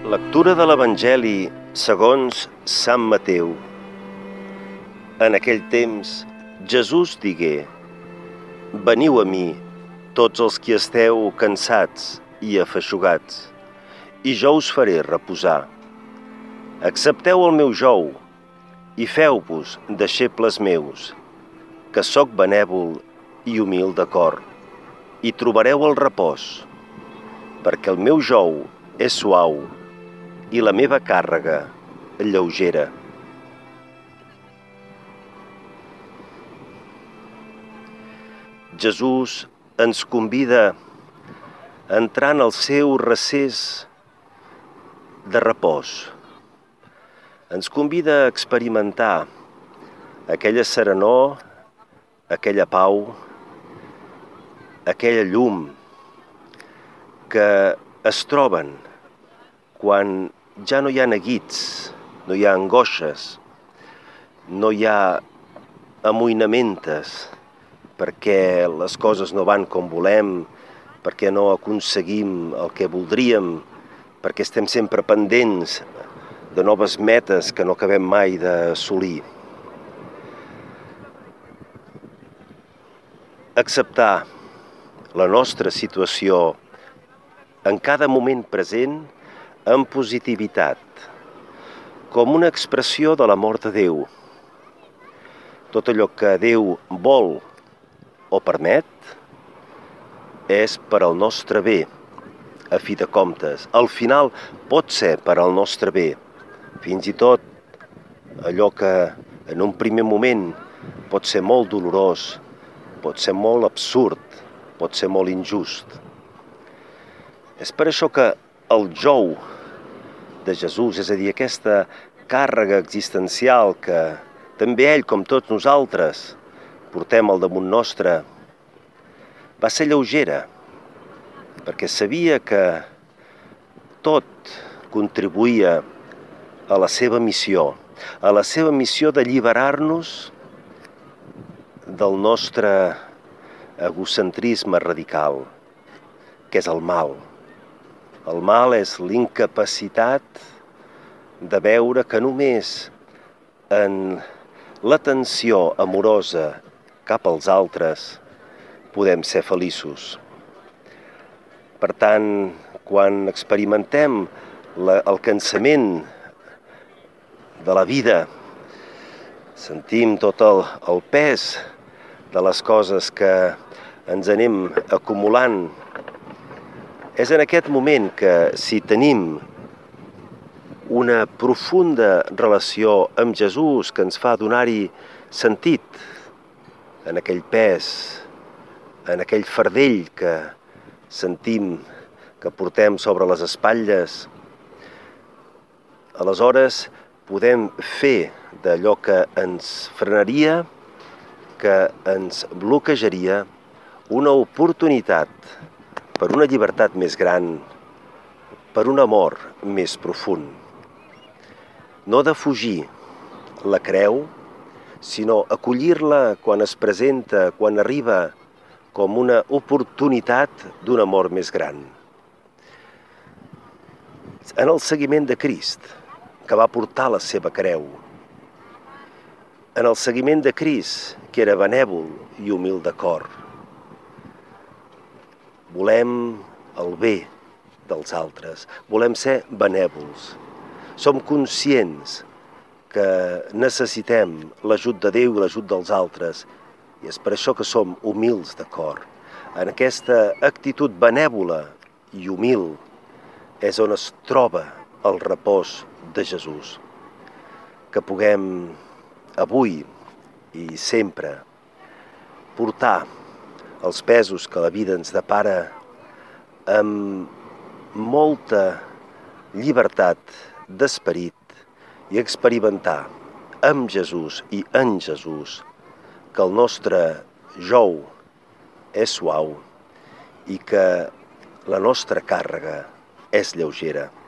Lectura de l'Evangeli segons Sant Mateu. En aquell temps, Jesús digué: Veniu a mi, tots els qui esteu cansats i afeixugats, i jo us faré reposar. Accepteu el meu jou i feu-vos deixebles meus, que sóc benèvol i humil de cor, i trobareu el repòs, perquè el meu jou és suau i la meva càrrega lleugera. Jesús ens convida a entrar en el seu recés de repòs. Ens convida a experimentar aquella serenor, aquella pau, aquella llum que es troben quan ja no hi ha neguits, no hi ha angoixes, no hi ha amoïnamentes, perquè les coses no van com volem, perquè no aconseguim el que voldríem, perquè estem sempre pendents de noves metes que no acabem mai d'assolir. Acceptar la nostra situació en cada moment present amb positivitat, com una expressió de l'amor de Déu. Tot allò que Déu vol o permet és per al nostre bé, a fi de comptes. Al final pot ser per al nostre bé, fins i tot allò que en un primer moment pot ser molt dolorós, pot ser molt absurd, pot ser molt injust. És per això que el jou de Jesús, és a dir, aquesta càrrega existencial que també ell, com tots nosaltres, portem al damunt nostre, va ser lleugera, perquè sabia que tot contribuïa a la seva missió d'alliberar-nos del nostre egocentrisme radical, que és el mal. El mal és l'incapacitat de veure que només en l'atenció amorosa cap als altres podem ser feliços. Per tant, quan experimentem el cansament de la vida, sentim tot el pes de les coses que ens anem acumulant, és en aquest moment que, si tenim una profunda relació amb Jesús que ens fa donar-hi sentit en aquell pes, en aquell fardell que sentim que portem sobre les espatlles, aleshores podem fer d'allò que ens frenaria, que ens bloquejaria, una oportunitat per una llibertat més gran, per un amor més profund. No defugir la creu, sinó acollir-la quan es presenta, quan arriba, com una oportunitat d'un amor més gran. En el seguiment de Crist, que va portar la seva creu, en el seguiment de Crist, que era benèvol i humil de cor, volem el bé dels altres, volem ser benèvols. Som conscients que necessitem l'ajut de Déu i l'ajut dels altres, i és per això que som humils de cor. En aquesta actitud benèvola i humil és on es troba el repòs de Jesús. Que puguem avui i sempre portar els pesos que la vida ens depara amb molta llibertat d'esperit i experimentar amb Jesús i en Jesús que el nostre jou és suau i que la nostra càrrega és lleugera.